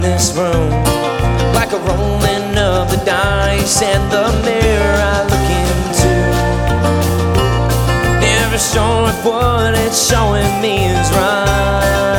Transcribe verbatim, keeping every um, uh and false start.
this room, like a rolling of the dice, and the mirror I look into never sure if what it's showing me is right.